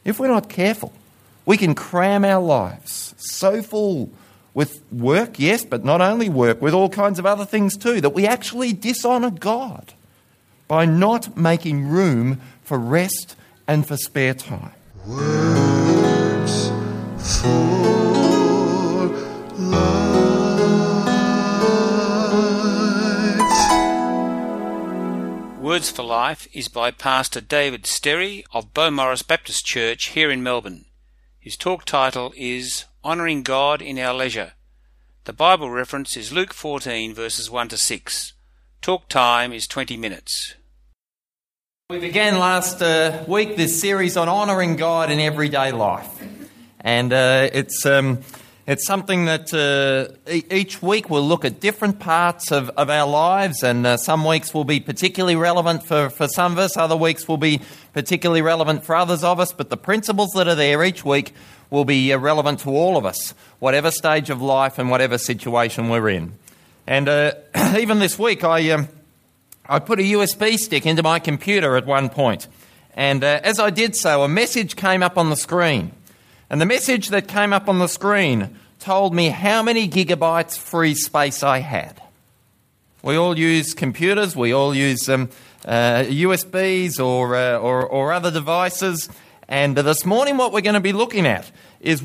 if we're not careful, we can cram our lives so full with work, yes, but not only work, with all kinds of other things too, that we actually dishonour God by not making room for rest and for spare time. Words for life. Words for Life is by Pastor David Sterry of Beaumaris Baptist Church here in Melbourne. His talk title is Honouring God in Our Leisure. The Bible reference is Luke 14 verses 1 to 6. Talk time is 20 minutes. We began last week this series on honouring God in everyday life. And it's something that each week we'll look at different parts of our lives, and some weeks will be particularly relevant for some of us, other weeks will be particularly relevant for others of us, but the principles that are there each week will be relevant to all of us, whatever stage of life and whatever situation we're in. And even this week I put a USB stick into my computer at one point, and as I did so, a message came up on the screen. And the message that came up on the screen told me how many gigabytes free space I had. We all use computers, we all use USBs or other devices, and this morning what we're going to be looking at is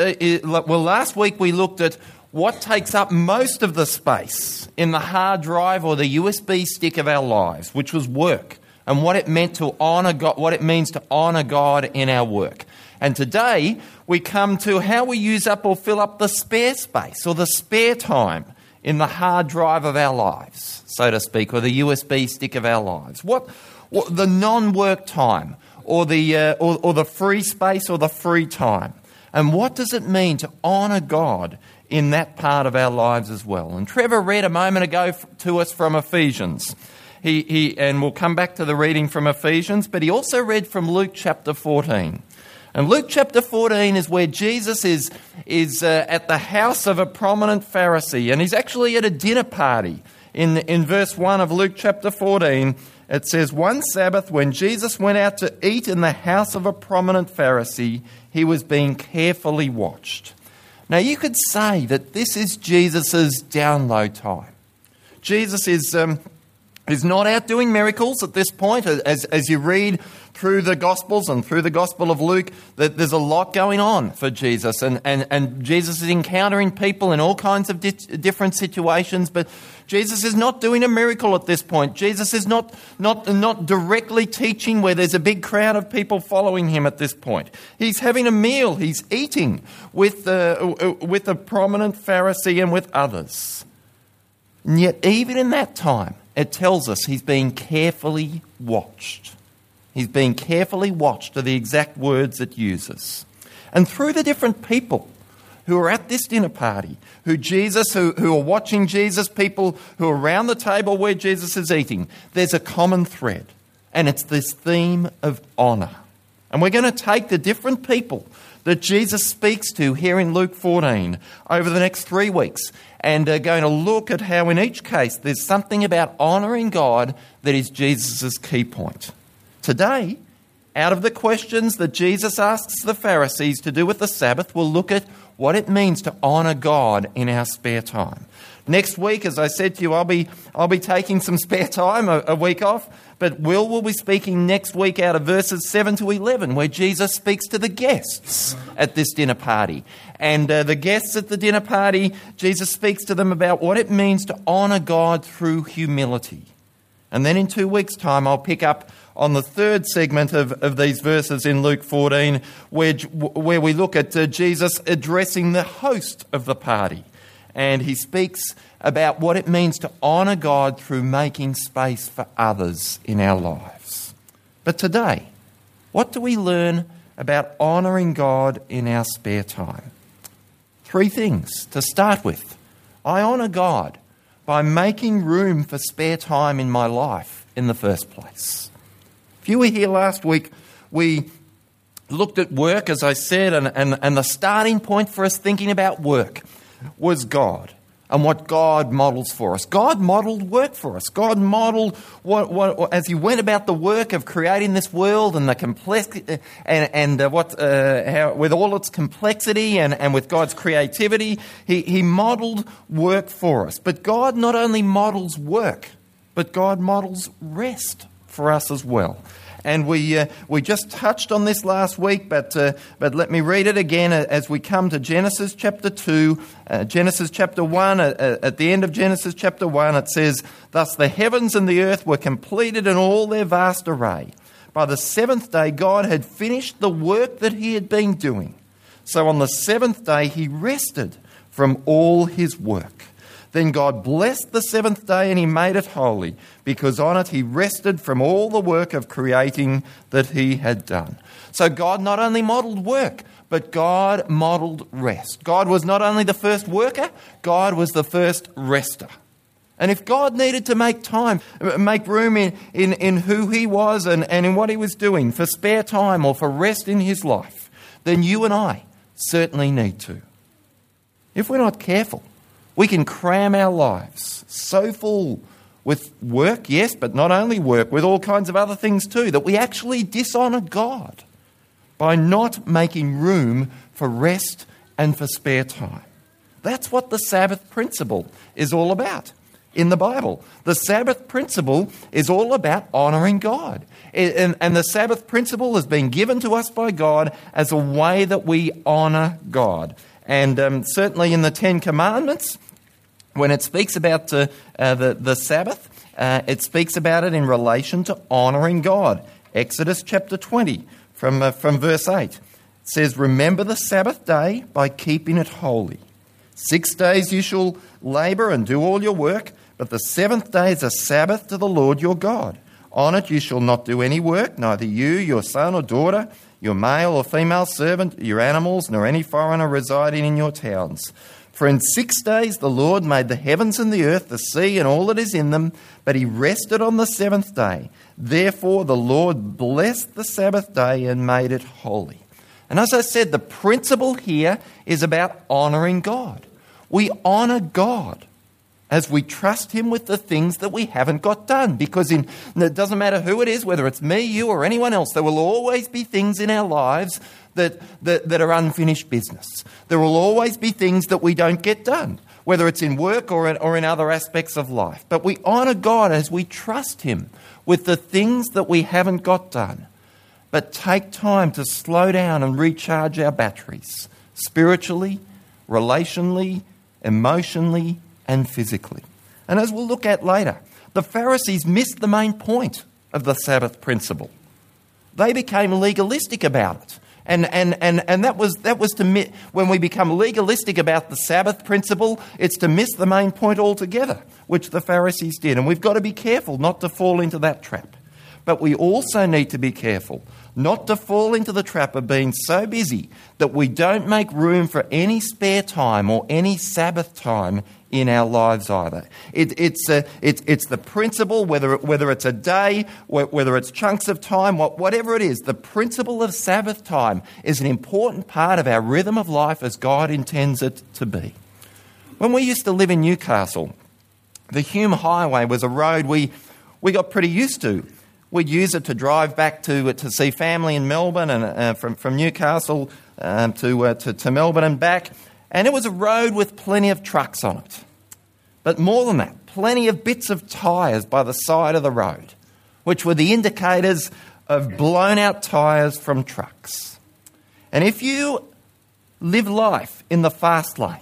last week we looked at what takes up most of the space in the hard drive or the USB stick of our lives, which was work, and what it meant to honour God, what it means to honour God in our work. And today we come to how we use up or fill up the spare space or the spare time in the hard drive of our lives, so to speak, or the USB stick of our lives. What the non-work time or the free space or the free time, and what does it mean to honour God in that part of our lives as well? And Trevor read a moment ago to us from Ephesians. And we'll come back to the reading from Ephesians, but he also read from Luke chapter 14. And Luke chapter 14 is where Jesus is at the house of a prominent Pharisee, and he's actually at a dinner party. In verse 1 of Luke chapter 14, it says, "One Sabbath when Jesus went out to eat in the house of a prominent Pharisee, he was being carefully watched." Now you could say that this is Jesus' download time. Jesus is not out doing miracles at this point. As you read through the Gospels and through the Gospel of Luke, that there's a lot going on for Jesus. And Jesus is encountering people in all kinds of different situations, but Jesus is not doing a miracle at this point. Jesus is not directly teaching where there's a big crowd of people following him at this point. He's having a meal. He's eating with a prominent Pharisee and with others. And yet even in that time, it tells us he's being carefully watched. He's being carefully watched are the exact words it uses. And through the different people who are at this dinner party, who are watching Jesus, people who are around the table where Jesus is eating, there's a common thread. And it's this theme of honour. And we're going to take the different people that Jesus speaks to here in Luke 14 over the next 3 weeks, and are going to look at how in each case there's something about honouring God that is Jesus' key point. Today, out of the questions that Jesus asks the Pharisees to do with the Sabbath, we'll look at what it means to honour God in our spare time. Next week, as I said to you, I'll be taking some spare time, a week off, but will be speaking next week out of verses 7 to 11, where Jesus speaks to the guests at this dinner party. And the guests at the dinner party, Jesus speaks to them about what it means to honour God through humility. And then in 2 weeks' time, I'll pick up on the third segment of these verses in Luke 14, where we look at Jesus addressing the host of the party. And he speaks about what it means to honour God through making space for others in our lives. But today, what do we learn about honouring God in our spare time? 3 things to start with. I honour God by making room for spare time in my life in the first place. If you were here last week, we looked at work, as I said, and the starting point for us thinking about work was God. and what God models for us. God modeled work for us. God modeled what as He went about the work of creating this world and the complexity how with all its complexity and with God's creativity, He modeled work for us. But God not only models work, but God models rest for us as well. And we just touched on this last week, but let me read it again as we come to Genesis chapter 2. Genesis chapter 1, at the end of Genesis chapter 1, it says, "Thus the heavens and the earth were completed in all their vast array. By the seventh day God had finished the work that He had been doing. So on the seventh day He rested from all His work. Then God blessed the seventh day and He made it holy, because on it He rested from all the work of creating that He had done." So God not only modelled work, but God modelled rest. God was not only the first worker, God was the first rester. And if God needed to make time, make room in who He was and in what He was doing for spare time or for rest in His life, then you and I certainly need to. If we're not careful, we can cram our lives so full with work, yes, but not only work, with all kinds of other things too, that we actually dishonour God by not making room for rest and for spare time. That's what the Sabbath principle is all about in the Bible. The Sabbath principle is all about honouring God. And the Sabbath principle has been given to us by God as a way that we honour God. And certainly in the Ten Commandments, when it speaks about the Sabbath, it speaks about it in relation to honouring God. Exodus chapter 20 from verse 8. It says, "Remember the Sabbath day by keeping it holy. 6 days you shall labour and do all your work, but the seventh day is a Sabbath to the Lord your God. On it you shall not do any work, neither you, your son or daughter, your male or female servant, your animals, nor any foreigner residing in your towns. For in 6 days the Lord made the heavens and the earth, the sea and all that is in them, but He rested on the seventh day. Therefore the Lord blessed the Sabbath day and made it holy." And as I said, the principle here is about honouring God. We honour God as we trust Him with the things that we haven't got done. Because it doesn't matter who it is, whether it's me, you or anyone else, there will always be things in our lives that are unfinished business. There will always be things that we don't get done, whether it's in work or in other aspects of life. But we honour God as we trust Him with the things that we haven't got done. But take time to slow down and recharge our batteries, spiritually, relationally, emotionally, and physically. And as we'll look at later, the Pharisees missed the main point of the Sabbath principle. They became legalistic about it. And that was to when we become legalistic about the Sabbath principle, it's to miss the main point altogether, which the Pharisees did. And we've got to be careful not to fall into that trap. But we also need to be careful not to fall into the trap of being so busy that we don't make room for any spare time or any Sabbath time in our lives either. It's the principle, whether it's a day, whether it's chunks of time, whatever it is, the principle of Sabbath time is an important part of our rhythm of life as God intends it to be. When we used to live in Newcastle, the Hume Highway was a road we got pretty used to. We'd use it to drive back to see family in Melbourne and from Newcastle to Melbourne and back. And it was a road with plenty of trucks on it. But more than that, plenty of bits of tyres by the side of the road, which were the indicators of blown out tyres from trucks. And if you live life in the fast lane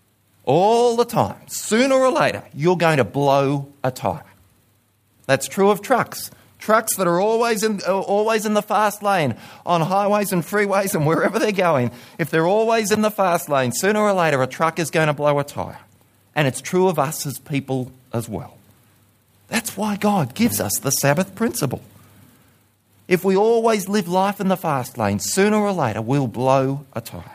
all the time, sooner or later, you're going to blow a tyre. That's true of trucks. Trucks that are always in the fast lane, on highways and freeways and wherever they're going, if they're always in the fast lane, sooner or later a truck is going to blow a tyre. And it's true of us as people as well. That's why God gives us the Sabbath principle. If we always live life in the fast lane, sooner or later we'll blow a tyre.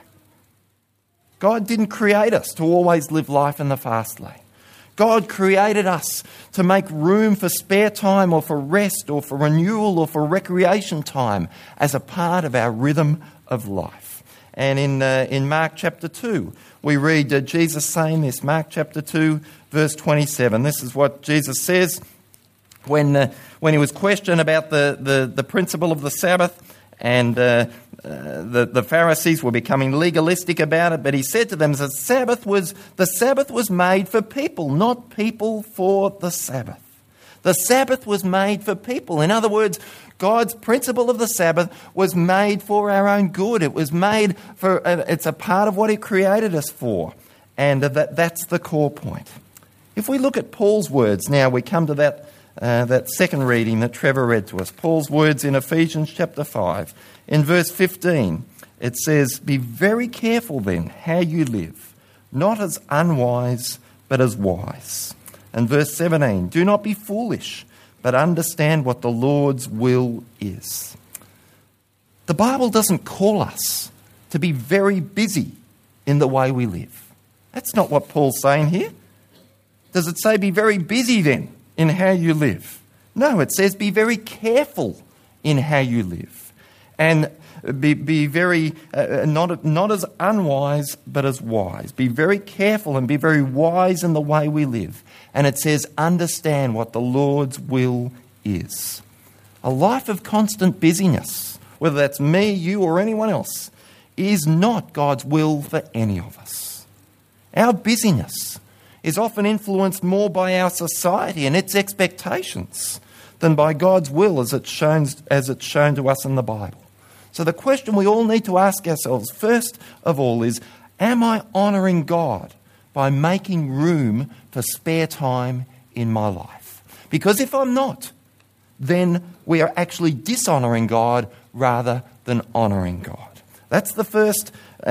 God didn't create us to always live life in the fast lane. God created us to make room for spare time or for rest or for renewal or for recreation time as a part of our rhythm of life. And in Mark chapter 2, we read Jesus saying this, Mark chapter 2, verse 27. This is what Jesus says when he was questioned about the principle of the Sabbath, and the Pharisees were becoming legalistic about it, but he said to them, the Sabbath was made for people, not people for the Sabbath. The Sabbath was made for people. In other words, God's principle of the Sabbath was made for our own good. It was made for, it's a part of what He created us for. And that's the core point. If we look at Paul's words now, we come to that second reading that Trevor read to us. Paul's words in Ephesians chapter 5. In verse 15, it says, "Be very careful then how you live, not as unwise, but as wise." And verse 17, "Do not be foolish, but understand what the Lord's will is." The Bible doesn't call us to be very busy in the way we live. That's not what Paul's saying here. Does it say be very busy then in how you live? No, it says be very careful in how you live. And be very, not as unwise, but as wise. Be very careful and be very wise in the way we live. And it says, understand what the Lord's will is. A life of constant busyness, whether that's me, you, or anyone else, is not God's will for any of us. Our busyness is often influenced more by our society and its expectations than by God's will as it's shown to us in the Bible. So the question we all need to ask ourselves, first of all, is, am I honouring God by making room for spare time in my life? Because if I'm not, then we are actually dishonouring God rather than honouring God. That's the first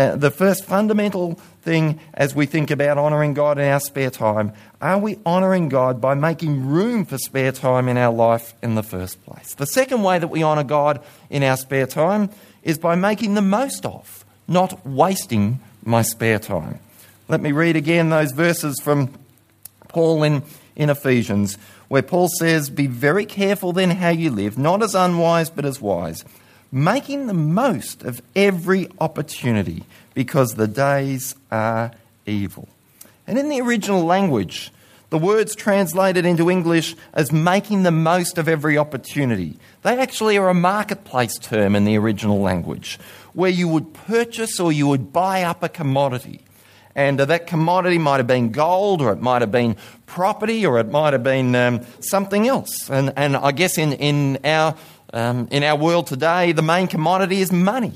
fundamental thing as we think about honouring God in our spare time. Are we honouring God by making room for spare time in our life in the first place? The second way that we honour God in our spare time is by making the most of, not wasting my spare time. Let me read again those verses from Paul in Ephesians, where Paul says, "Be very careful then how you live, not as unwise but as wise, making the most of every opportunity, because the days are evil." And in the original language, the words translated into English as making the most of every opportunity, they actually are a marketplace term in the original language, where you would purchase or you would buy up a commodity. And that commodity might have been gold, or it might have been property, or it might have been something else. And I guess in our world today, the main commodity is money.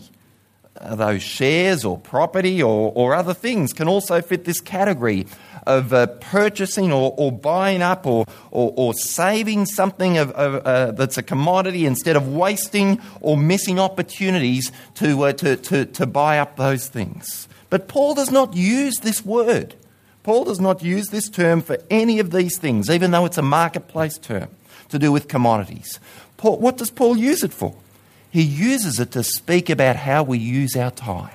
Those shares or property or other things can also fit this category of purchasing or buying up or saving something that's a commodity instead of wasting or missing opportunities to buy up those things. But Paul does not use this word. Paul does not use this term for any of these things, even though it's a marketplace term to do with commodities. What does Paul use it for? He uses it to speak about how we use our time.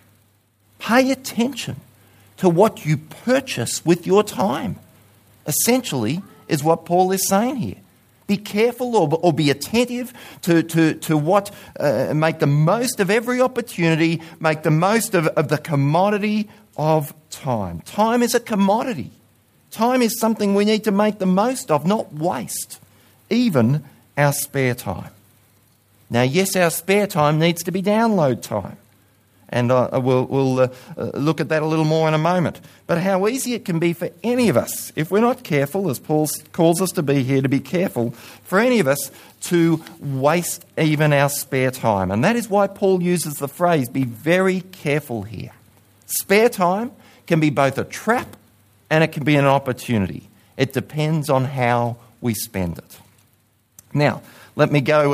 Pay attention to what you purchase with your time, essentially, is what Paul is saying here. Be careful or be attentive to what, make the most of every opportunity, make the most of the commodity of time. Time is a commodity. Time is something we need to make the most of, not waste, even our spare time. Now, yes, our spare time needs to be download time. And we'll look at that a little more in a moment. But how easy it can be for any of us, if we're not careful, as Paul calls us to be here, to be careful, for any of us to waste even our spare time. And that is why Paul uses the phrase, be very careful here. Spare time can be both a trap and it can be an opportunity. It depends on how we spend it. Now, let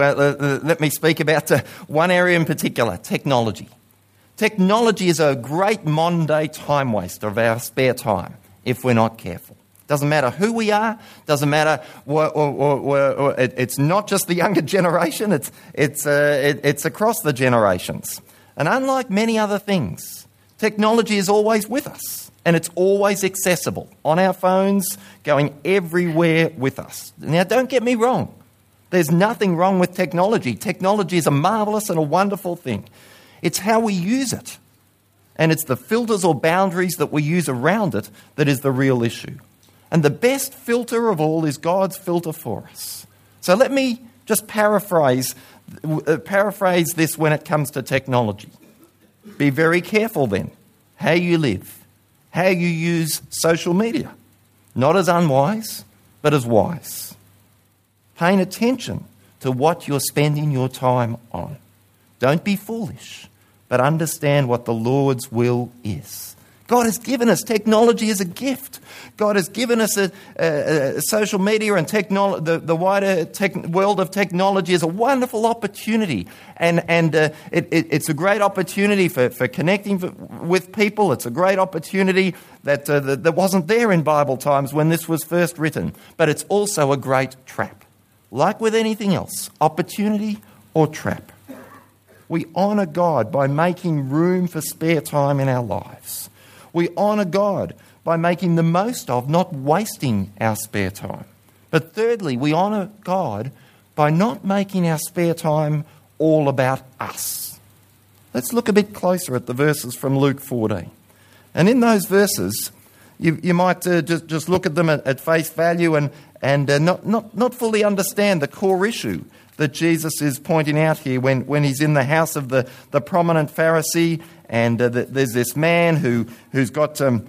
me speak about one area in particular, technology. Technology is a great modern-day time waster of our spare time if we're not careful. Doesn't matter who we are. Doesn't matter. It's not just the younger generation. It's across the generations. And unlike many other things, technology is always with us, and it's always accessible on our phones, going everywhere with us. Now, don't get me wrong. There's nothing wrong with technology. Technology is a marvellous and a wonderful thing. It's how we use it And it's the filters or boundaries that we use around it that is the real issue. And the best filter of all is God's filter for us. So let me just paraphrase this when it comes to technology. Be very careful then how you live, how you use social media. Not as unwise, but as wise. Paying attention to what you're spending your time on. Don't be foolish, but understand what the Lord's will is. God has given us technology as a gift. God has given us social media and the wider world of technology as a wonderful opportunity. And it's a great opportunity for connecting with people. It's a great opportunity that wasn't there in Bible times when this was first written. But it's also a great trap. Like with anything else, opportunity or trap. We honour God by making room for spare time in our lives. We honour God by making the most of, not wasting our spare time. But thirdly, we honour God by not making our spare time all about us. Let's look a bit closer at the verses from Luke 14. And in those verses, you might just look at them at face value and not fully understand the core issue that Jesus is pointing out here when he's in the house of the prominent Pharisee, and there's this man who's got an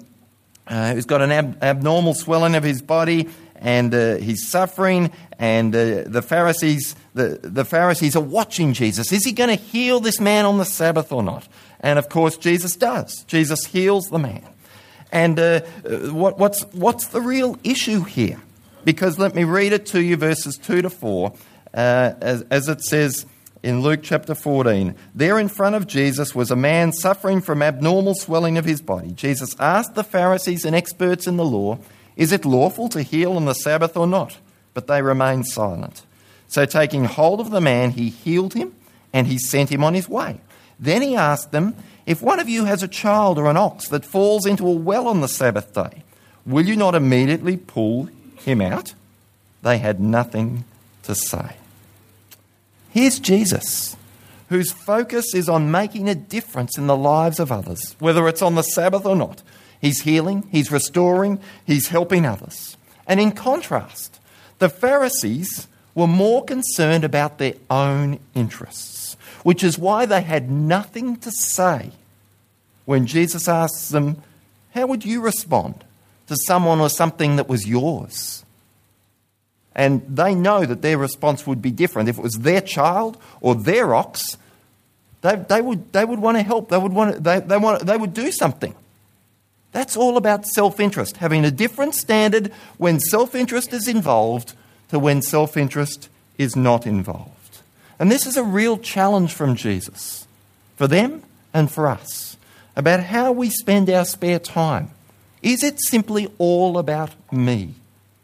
abnormal swelling of his body, and he's suffering, and the Pharisees are watching Jesus. Is he going to heal this man on the Sabbath or not? And of course, Jesus does. Jesus heals the man. And what's the real issue here? Because let me read it to you, verses 2 to 4. As it says in Luke chapter 14, there in front of Jesus was a man suffering from abnormal swelling of his body. Jesus asked the Pharisees and experts in the law, is it lawful to heal on the Sabbath or not? But they remained silent. So taking hold of the man, he healed him and he sent him on his way. Then he asked them, if one of you has a child or an ox that falls into a well on the Sabbath day, will you not immediately pull him out? They had nothing to say. Here's Jesus, whose focus is on making a difference in the lives of others, whether it's on the Sabbath or not. He's healing, he's restoring, he's helping others. And in contrast, the Pharisees were more concerned about their own interests, which is why they had nothing to say when Jesus asks them, how would you respond to someone or something that was yours? And they know that their response would be different. If it was their child or their ox, they would want to help. They would do something. That's all about self-interest, having a different standard when self-interest is involved to when self-interest is not involved. And this is a real challenge from Jesus, for them and for us, about how we spend our spare time. Is it simply all about me?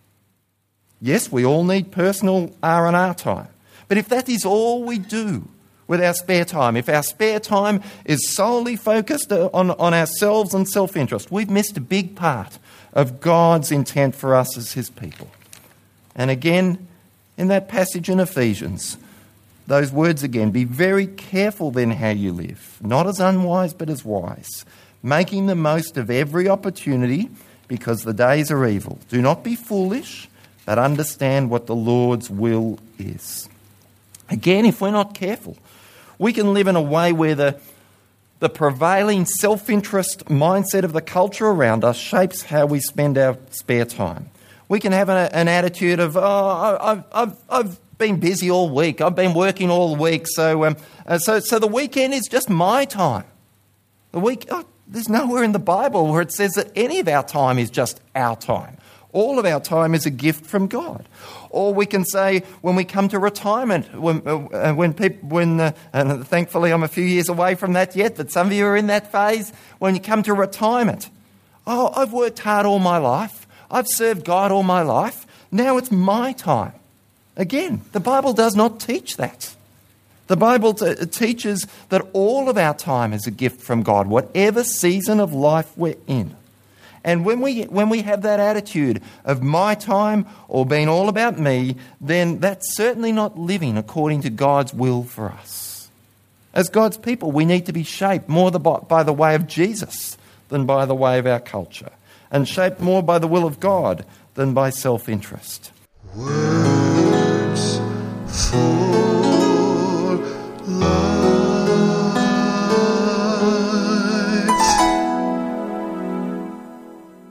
Yes, we all need personal R&R time. But if that is all we do with our spare time, if our spare time is solely focused on ourselves and self-interest, we've missed a big part of God's intent for us as his people. And again, in that passage in Ephesians, those words again, be very careful then how you live, not as unwise but as wise, making the most of every opportunity because the days are evil. Do not be foolish, but understand what the Lord's will is. Again, if we're not careful, we can live in a way where the prevailing self-interest mindset of the culture around us shapes how we spend our spare time. We can have an attitude of, I've been busy all week, I've been working all week, so the weekend is just my time. There's nowhere in the Bible where it says that any of our time is just our time. All of our time is a gift from God. Or we can say when we come to retirement, and thankfully I'm a few years away from that yet, but some of you are in that phase, when you come to retirement, I've worked hard all my life, I've served God all my life, now it's my time. Again, the Bible does not teach that. The Bible teaches that all of our time is a gift from God, whatever season of life we're in. And when we have that attitude of my time or being all about me, then that's certainly not living according to God's will for us. As God's people, we need to be shaped more by the way of Jesus than by the way of our culture, and shaped more by the will of God than by self-interest. Words for